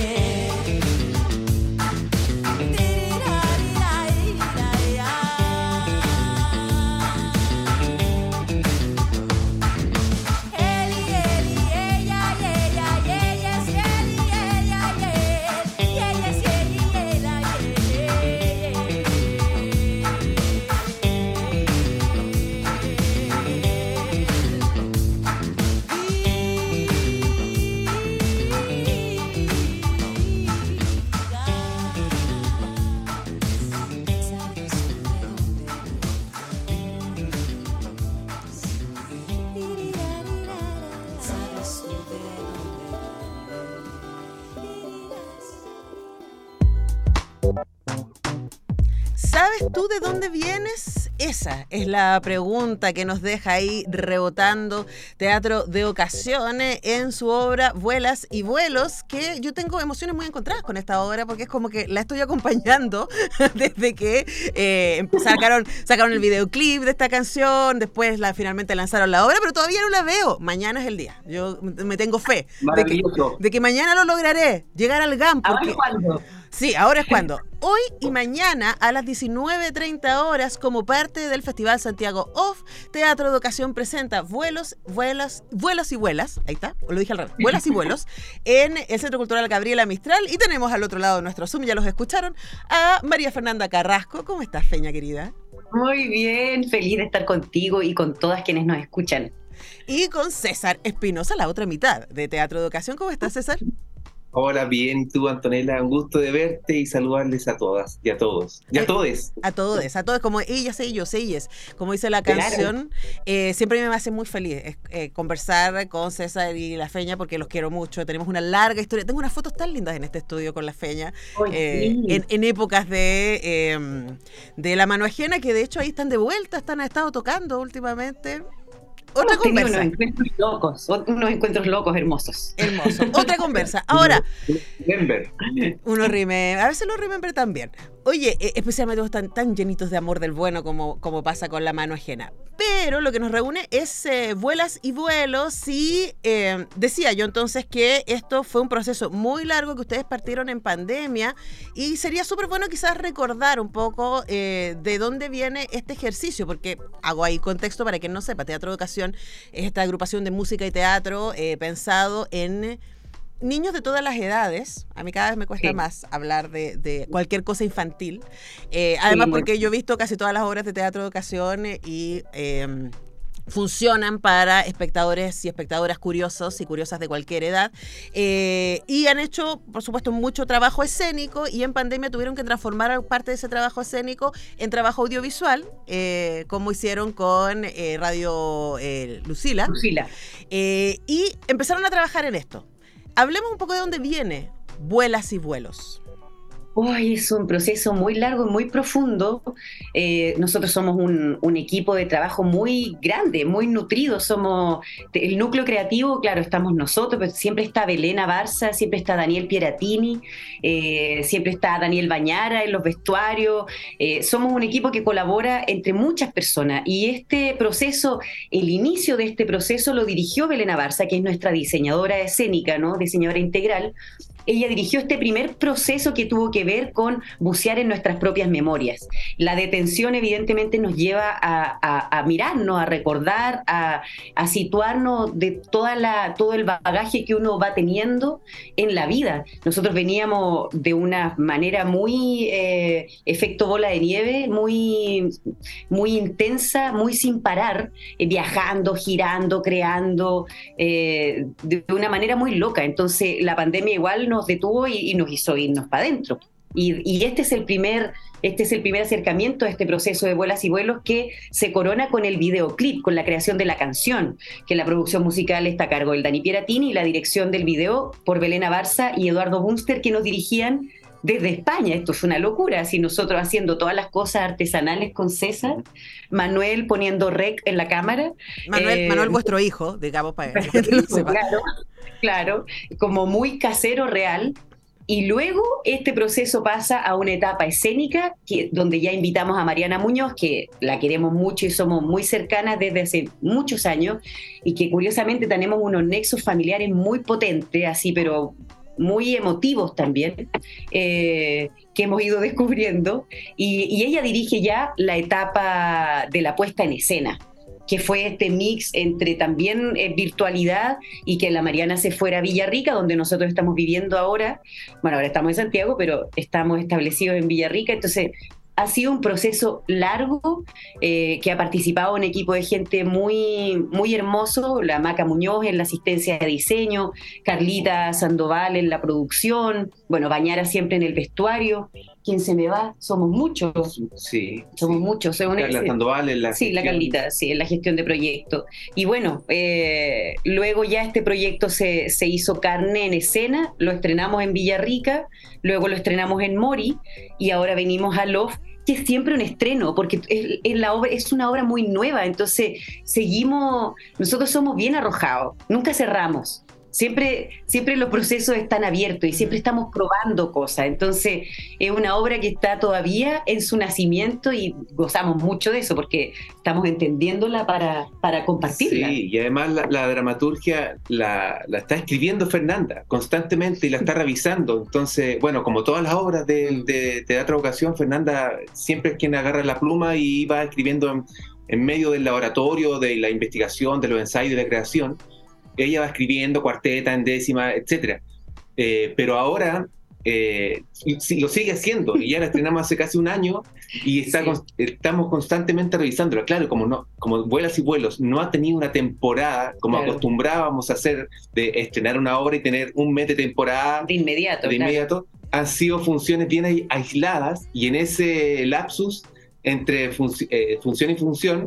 S4: Él y él y ella y ella y ella es él y ella y él y ella es él y ella ¿Sabes tú de
S2: ¿Sabes tú de dónde vienes? Esa es la pregunta que nos deja ahí rebotando Teatro de Ocasiones en su obra Vuelas y Vuelos, que yo tengo emociones muy encontradas con esta obra porque es como que la estoy acompañando desde que eh, sacaron, sacaron el videoclip de esta canción, después la, finalmente lanzaron la obra, pero todavía no la veo. Mañana es el día. Yo me tengo fe de que, de que mañana lo lograré, llegar al G A M. Porque,
S12: ¿Ahora es cuándo?
S2: Sí, ahora es cuando. Hoy y mañana a las diecinueve treinta horas, como parte del Festival Santiago Off, Teatro de Ocasión presenta Vuelos, Vuelas, Vuelos y Vuelas, ahí está, lo dije al revés, Vuelas y Vuelos, en el Centro Cultural Gabriela Mistral. Y tenemos al otro lado de nuestro Zoom, ya los escucharon, a María Fernanda Carrasco. ¿Cómo estás, Feña, querida?
S12: Muy bien, feliz de estar contigo y con todas quienes nos escuchan.
S2: Y con César Espinosa, la otra mitad de Teatro de Ocasión. ¿Cómo estás, César?
S13: Hola, bien, ¿y tú, Antonella? Un gusto de verte y saludarles a todas y a todos. Y a todes.
S2: A todos, a todos, como ellas, ellos, ellas. Como dice la canción, claro. eh, siempre me hace muy feliz eh, conversar con César y la Feña porque los quiero mucho. Tenemos una larga historia. Tengo unas fotos tan lindas en este estudio con la Feña, oh, eh, sí. en, en épocas de, eh, de La Mano Ajena, que de hecho ahí están de vuelta, están, han estado tocando últimamente. Otra conversa.
S12: Unos encuentros locos, unos encuentros locos hermosos.
S2: Hermoso. Otra conversa. Ahora, unos remember. A veces los remember también. Oye, especialmente están tan llenitos de amor del bueno como, como pasa con La Mano Ajena. Pero lo que nos reúne es eh, Vuelas y Vuelos. Y eh, decía yo entonces que esto fue un proceso muy largo que ustedes partieron en pandemia. Y sería súper bueno quizás recordar un poco eh, de dónde viene este ejercicio. Porque hago ahí contexto para quien no sepa. Teatro de Ocasión es esta agrupación de música y teatro eh, pensado en niños de todas las edades. A mí cada vez me cuesta sí. más hablar de, de cualquier cosa infantil. Eh, además sí, porque yo he visto casi todas las obras de Teatro de Ocasión y eh, funcionan para espectadores y espectadoras curiosos y curiosas de cualquier edad. Eh, y han hecho, por supuesto, mucho trabajo escénico y en pandemia tuvieron que transformar parte de ese trabajo escénico en trabajo audiovisual, eh, como hicieron con eh, Radio eh, Lucila.
S12: Lucila.
S2: Eh, y empezaron a trabajar en esto. Hablemos un poco de dónde viene Vuelas y Vuelos.
S12: Hoy es un proceso muy largo y muy profundo. Eh, nosotros somos un, un equipo de trabajo muy grande, muy nutrido. Somos el núcleo creativo, claro, estamos nosotros, pero siempre está Belén Abarza, siempre está Daniel Pieratini, eh, siempre está Daniel Bañara en los vestuarios. Eh, somos un equipo que colabora entre muchas personas y este proceso, el inicio de este proceso lo dirigió Belén Abarza, que es nuestra diseñadora escénica, ¿no? Diseñadora integral. Ella dirigió este primer proceso que tuvo que ver con bucear en nuestras propias memorias. La detención evidentemente nos lleva a, a, a mirarnos, a recordar, a, a situarnos de toda la, todo el bagaje que uno va teniendo en la vida. Nosotros veníamos de una manera muy eh, efecto bola de nieve, muy, muy intensa, muy sin parar, eh, viajando, girando, creando, eh, de una manera muy loca. Entonces la pandemia igual nos detuvo y, y nos hizo irnos para adentro. Y, y este es el primer, este es el primer acercamiento a este proceso de Vuelas y Vuelos, que se corona con el videoclip, con la creación de la canción, que la producción musical está a cargo del Dani Pieratini y la dirección del video por Belén Abarza y Eduardo Bunster, que nos dirigían desde España. Esto es una locura, así nosotros haciendo todas las cosas artesanales con César, Manuel poniendo rec en la cámara.
S2: Manuel,
S12: eh,
S2: Manuel vuestro hijo, digamos, para que lo sepa.
S12: Claro, claro, como muy casero, real. Y luego este proceso pasa a una etapa escénica que, donde ya invitamos a Mariana Muñoz, que la queremos mucho y somos muy cercanas desde hace muchos años, y que curiosamente tenemos unos nexos familiares muy potentes, así, pero muy emotivos también, eh, que hemos ido descubriendo, y, y ella dirige ya la etapa de la puesta en escena, que fue este mix entre también eh, virtualidad y que la Mariana se fuera a Villarrica, donde nosotros estamos viviendo ahora. Bueno, ahora estamos en Santiago, pero estamos establecidos en Villarrica, entonces ha sido un proceso largo, eh, que ha participado un equipo de gente muy, muy hermoso, la Maca Muñoz en la asistencia de diseño, Carlita Sandoval en la producción, bueno, Bañara siempre en el vestuario. ¿Quién se me va? Somos muchos.
S13: Sí.
S12: Somos sí. muchos.
S13: Carla una, Sandoval en la
S12: Sí, gestión. La Carlita, sí, en la gestión de proyecto. Y bueno, eh, luego ya este proyecto se, se hizo carne en escena, lo estrenamos en Villarrica, luego lo estrenamos en Mori y ahora venimos a Love, que es siempre un estreno, porque es, es, la obra, es una obra muy nueva, entonces seguimos, nosotros somos bien arrojados, nunca cerramos. Siempre, siempre los procesos están abiertos y siempre estamos probando cosas. Entonces, es una obra que está todavía en su nacimiento y gozamos mucho de eso porque estamos entendiéndola para, para compartirla.
S13: Sí, y además la, la dramaturgia la, la está escribiendo Fernanda constantemente y la está revisando. Entonces, bueno, como todas las obras de, de Teatro Vocación, Fernanda siempre es quien agarra la pluma y va escribiendo en, en medio del laboratorio, de la investigación, de los ensayos, de la creación. Ella va escribiendo cuarteta, en décima, etcétera. Eh, pero ahora eh, lo sigue haciendo y ya la estrenamos hace casi un año y está sí. con, estamos constantemente revisándola. Claro, como no, como Vuelas y Vuelos no ha tenido una temporada como claro. acostumbrábamos a hacer, de estrenar una obra y tener un mes de temporada
S12: de inmediato.
S13: De inmediato, claro. Han sido funciones bien aisladas y en ese lapsus entre func- eh, función y función,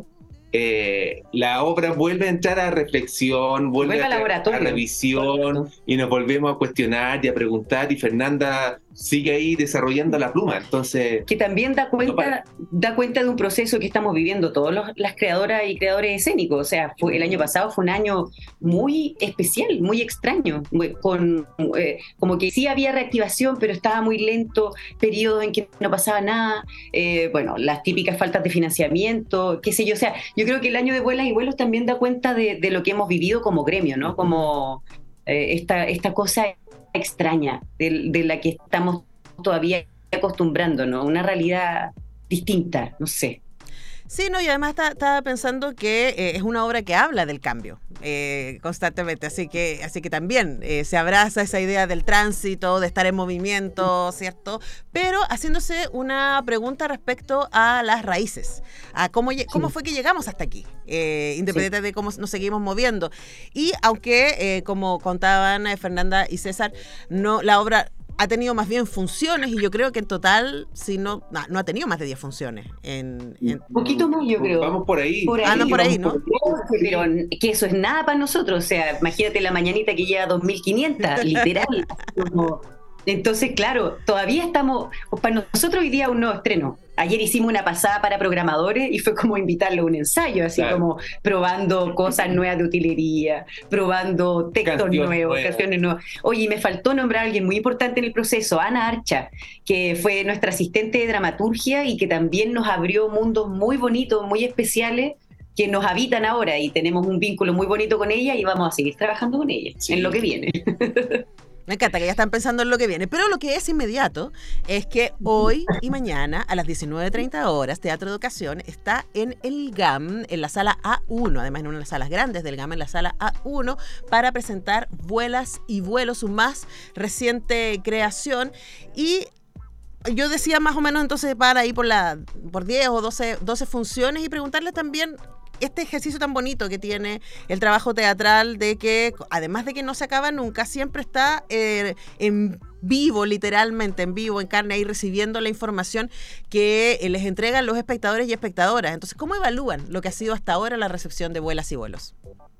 S13: Eh, la obra vuelve a entrar a reflexión, vuelve, vuelve a, a revisión y nos volvemos a cuestionar y a preguntar, y Fernanda sigue ahí desarrollando la pluma. Entonces,
S12: que también da cuenta, no da cuenta de un proceso que estamos viviendo todos los, las creadoras y creadores escénicos. O sea, fue, el año pasado fue un año muy especial, muy extraño, muy, con, eh, como que sí había reactivación, pero estaba muy lento, periodos en que no pasaba nada, eh, bueno, las típicas faltas de financiamiento, qué sé yo. O sea, yo creo que el año de Vuelas y Vuelos también da cuenta de, de lo que hemos vivido como gremio, ¿no? Como eh, esta, esta cosa extraña de, de la que estamos todavía acostumbrándonos, una realidad distinta, no sé.
S2: Sí, no, y además estaba pensando que eh, es una obra que habla del cambio eh, constantemente, así que así que también eh, se abraza esa idea del tránsito, de estar en movimiento, ¿cierto? Pero haciéndose una pregunta respecto a las raíces, a cómo, cómo sí. fue que llegamos hasta aquí, eh, independiente sí. de cómo nos seguimos moviendo. Y aunque, eh, como contaban eh, Fernanda y César, no la obra ha tenido más bien funciones, y yo creo que en total, si no, no, no ha tenido más de diez funciones. En, en...
S12: Un poquito más, yo creo.
S13: Vamos por ahí.
S12: Por ahí
S2: ah, no, por ahí, ¿no?
S12: Pero que eso es nada para nosotros. O sea, imagínate la mañanita que lleva dos mil quinientas, literal. Como, Entonces, claro, todavía estamos, para nosotros hoy día un nuevo estreno. Ayer hicimos una pasada para programadores y fue como invitarlo a un ensayo, así claro. como probando cosas nuevas de utilería, probando textos Canción nuevos, nueva. canciones nuevas. Oye, y me faltó nombrar a alguien muy importante en el proceso, Ana Archa, que fue nuestra asistente de dramaturgia y que también nos abrió mundos muy bonitos, muy especiales, que nos habitan ahora y tenemos un vínculo muy bonito con ella y vamos a seguir trabajando con ella sí. en lo que viene.
S2: Me encanta que ya están pensando en lo que viene, pero lo que es inmediato es que hoy y mañana a las diecinueve treinta horas Teatro Educación está en el G A M, en la sala A uno, además en una de las salas grandes del G A M, en la sala A uno, para presentar Vuelas y Vuelos, su más reciente creación. Y yo decía más o menos entonces para ir por, la, por diez o doce, doce funciones y preguntarle también este ejercicio tan bonito que tiene el trabajo teatral de que, además de que no se acaba nunca, siempre está eh, en vivo, literalmente en vivo, en carne, ahí recibiendo la información que les entregan los espectadores y espectadoras. Entonces, ¿cómo evalúan lo que ha sido hasta ahora la recepción de Vuelas y Vuelos?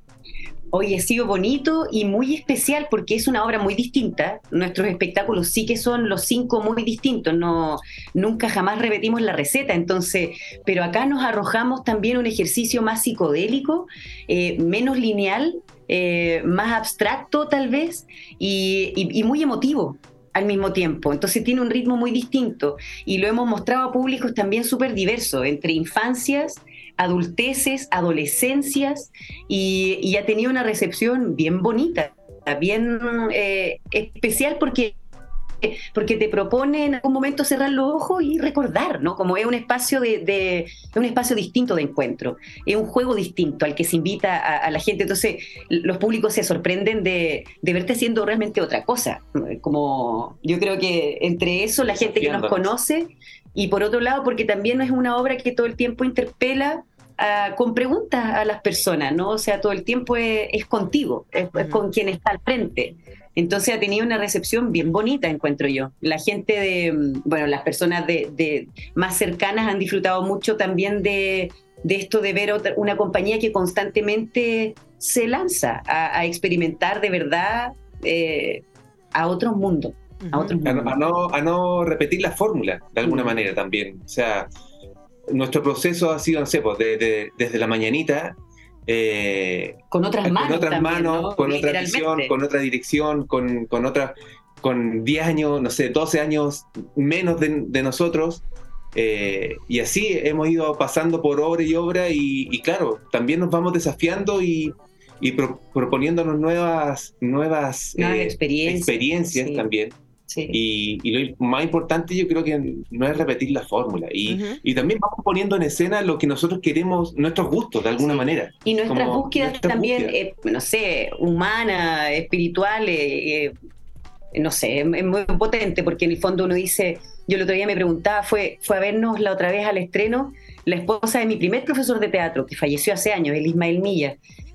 S12: Oye, ha sido bonito y muy especial porque es una obra muy distinta. Nuestros espectáculos sí que son los cinco muy distintos, no, nunca jamás repetimos la receta, entonces, pero acá nos arrojamos también un ejercicio más psicodélico, eh, menos lineal, eh, más abstracto tal vez, y, y, y muy emotivo al mismo tiempo. Entonces tiene un ritmo muy distinto y lo hemos mostrado a públicos también súper diversos, entre infancias, adulteces, adolescencias, y, y ha tenido una recepción bien bonita, bien eh, especial porque, porque te propone en algún momento cerrar los ojos y recordar, ¿no? Como es un espacio de, de es un espacio distinto de encuentro, es un juego distinto al que se invita a, a la gente. Entonces los públicos se sorprenden de, de verte haciendo realmente otra cosa. Como yo creo que entre eso la gente que nos conoce, y por otro lado porque también es una obra que todo el tiempo interpela uh, con preguntas a las personas, ¿no? O sea, todo el tiempo es, es contigo, es, uh-huh. es con quien está al frente. Entonces ha tenido una recepción bien bonita, encuentro yo. La gente de, bueno, las personas de, de más cercanas han disfrutado mucho también de, de esto de ver otra, una compañía que constantemente se lanza a, a experimentar de verdad eh, a otros mundos. A, otros
S13: a, a, no, a no repetir la fórmula de alguna uh-huh. manera también. O sea, nuestro proceso ha sido, no sé, pues, de, de, desde la mañanita eh,
S12: con otras manos,
S13: con otras
S12: también,
S13: manos,
S12: ¿no?
S13: con otra visión, con otra dirección, con, con otra, con diez años, no sé, doce años menos de, de nosotros. Eh, y así hemos ido pasando por obra y obra y, y claro, también nos vamos desafiando y y pro, proponiéndonos nuevas nuevas
S12: eh,
S13: experiencias, experiencias sí. también.
S12: Sí.
S13: Y, y lo más importante yo creo que no es repetir la fórmula. Y, uh-huh. y también vamos poniendo en escena lo que nosotros queremos, nuestros gustos de alguna sí. manera.
S12: Y nuestras Como búsquedas nuestras también, búsquedas. Eh, no sé, humanas, espirituales, eh, no sé, es, es muy potente porque en el fondo uno dice, yo el otro día me preguntaba, fue, fue a vernos la otra vez al estreno la esposa de mi primer profesor de teatro, que falleció hace años, el Ismael Milla.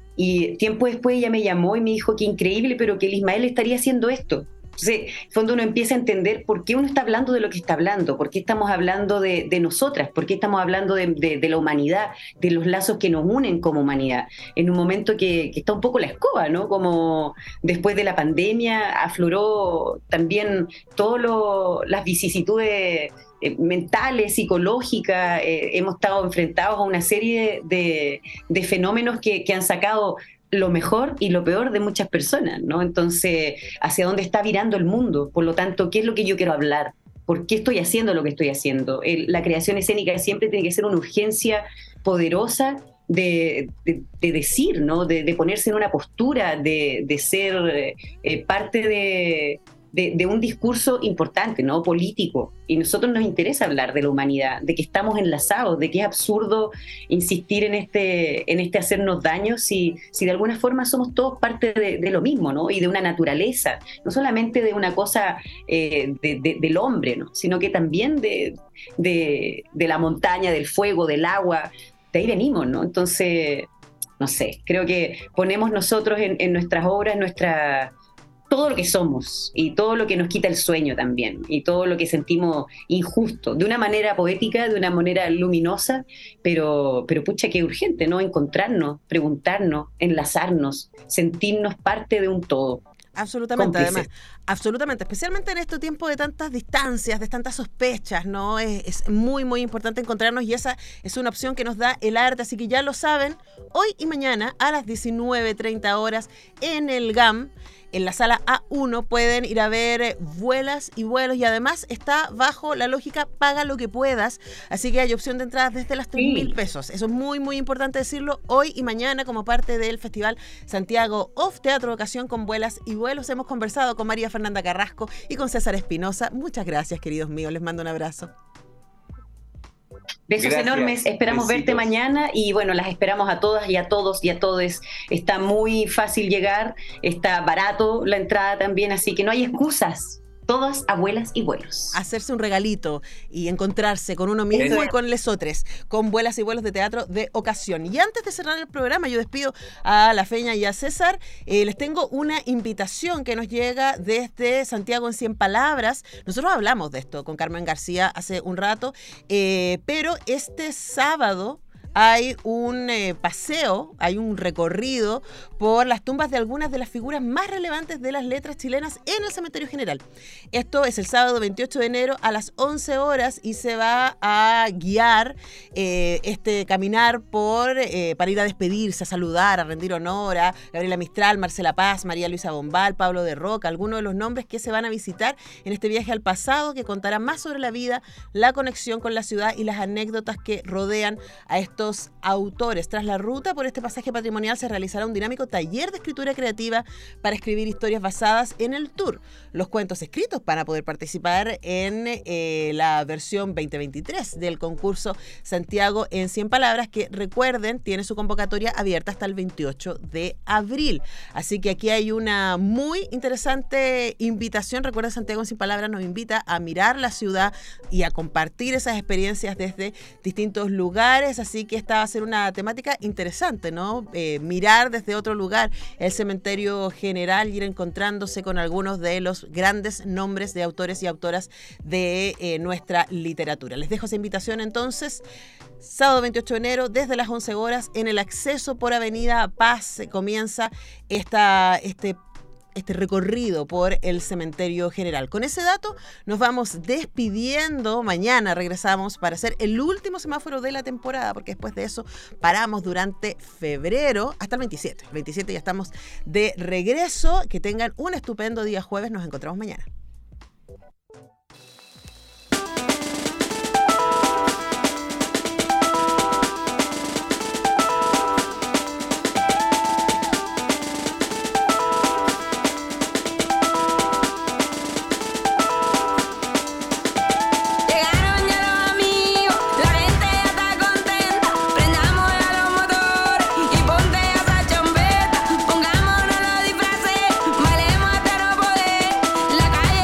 S12: Y tiempo después ella me llamó y me dijo que increíble, pero que el Ismael estaría haciendo esto. Entonces, en el fondo uno empieza a entender por qué uno está hablando de lo que está hablando, por qué estamos hablando de, de nosotras, por qué estamos hablando de, de, de la humanidad, de los lazos que nos unen como humanidad, en un momento que, que está un poco la escoba, ¿no? Como después de la pandemia afloró también todas las vicisitudes eh, mentales, psicológicas, eh, hemos estado enfrentados a una serie de, de, de fenómenos que, que han sacado lo mejor y lo peor de muchas personas, ¿no? Entonces, ¿hacia dónde está virando el mundo? Por lo tanto, ¿qué es lo que yo quiero hablar? ¿Por qué estoy haciendo lo que estoy haciendo? El, la creación escénica siempre tiene que ser una urgencia poderosa de, de, de decir, ¿no? De, de ponerse en una postura, de, de ser eh, parte de, de, de un discurso importante, ¿no? Político. Y a nosotros nos interesa hablar de la humanidad, de que estamos enlazados, de que es absurdo insistir en este, en este hacernos daño si, si de alguna forma somos todos parte de, de lo mismo, ¿no? Y de una naturaleza, no solamente de una cosa eh, de, de, del hombre, ¿no? Sino que también de, de, de la montaña, del fuego, del agua. De ahí venimos, ¿no? Entonces, no sé, creo que ponemos nosotros en, en nuestras obras, nuestra... todo lo que somos y todo lo que nos quita el sueño también y todo lo que sentimos injusto, de una manera poética, de una manera luminosa, pero, pero pucha que urgente, ¿no? Encontrarnos, preguntarnos, enlazarnos, sentirnos parte de un todo.
S2: Absolutamente,
S12: cómplice.
S2: además, absolutamente, especialmente en este tiempo de tantas distancias, de tantas sospechas, ¿no? Es, es muy, muy importante encontrarnos y esa es una opción que nos da el arte, así que ya lo saben, hoy y mañana a las diecinueve treinta horas en el G A M, en la sala A uno, pueden ir a ver Vuelas y Vuelos y además está bajo la lógica paga lo que puedas, así que hay opción de entradas desde las tres mil pesos. Eso es muy, muy importante decirlo hoy y mañana como parte del Festival Santiago of Teatro Ocasión con Vuelas y Vuelos. Hemos conversado con María Fernanda Carrasco y con César Espinosa. Muchas gracias, queridos míos. Les mando un abrazo.
S12: Besos
S13: Gracias.
S12: enormes, esperamos
S13: Besitos.
S12: verte mañana y bueno, las esperamos a todas y a todos y a todes. Está muy fácil llegar, está barato la entrada también, así que no hay excusas. Todas abuelas y vuelos.
S2: Hacerse un regalito y encontrarse con uno mismo
S12: Eso.
S2: y con lesotres, con Vuelas y Vuelos de Teatro de Ocasión. Y antes de cerrar el programa, yo despido a la Feña y a César. Eh, les tengo una invitación que nos llega desde Santiago en cien palabras. Nosotros hablamos de esto con Carmen García hace un rato, eh, pero este sábado hay un eh, paseo, hay un recorrido por las tumbas de algunas de las figuras más relevantes de las letras chilenas en el Cementerio General. Esto es el sábado veintiocho de enero a las once horas y se va a guiar eh, este caminar por eh, para ir a despedirse, a saludar, a rendir honor a Gabriela Mistral, Marcela Paz, María Luisa Bombal, Pablo de Roca, algunos de los nombres que se van a visitar en este viaje al pasado que contará más sobre la vida, la conexión con la ciudad y las anécdotas que rodean a estos autores. Tras la ruta por este pasaje patrimonial se realizará un dinámico taller de escritura creativa para escribir historias basadas en el tour. Los cuentos escritos van a poder participar en eh, la versión veinte veintitrés del concurso Santiago en cien palabras, que recuerden, tiene su convocatoria abierta hasta el veintiocho de abril. Así que aquí hay una muy interesante invitación. Recuerden, Santiago en cien palabras nos invita a mirar la ciudad y a compartir esas experiencias desde distintos lugares, así que esta va a ser una temática interesante, ¿no? Eh, mirar desde otro lugar el Cementerio General y ir encontrándose con algunos de los grandes nombres de autores y autoras de eh, nuestra literatura. Les dejo esa invitación entonces. Sábado veintiocho de enero, desde las once horas, en el acceso por Avenida Paz, comienza esta, este este recorrido por el Cementerio General. Con ese dato nos vamos despidiendo. Mañana regresamos para hacer el último semáforo de la temporada, porque después de eso paramos durante febrero hasta el veintisiete. El veintisiete ya estamos de regreso. Que tengan un estupendo día jueves. Nos encontramos mañana.
S14: La calle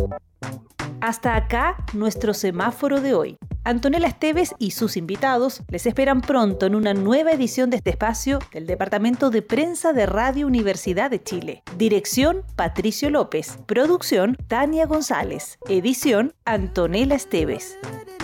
S1: Hasta acá nuestro semáforo de hoy. Antonella Esteves y sus invitados les esperan pronto en una nueva edición de este espacio del Departamento de Prensa de Radio Universidad de Chile. Dirección, Patricio López. Producción, Tania González. Edición, Antonella Esteves.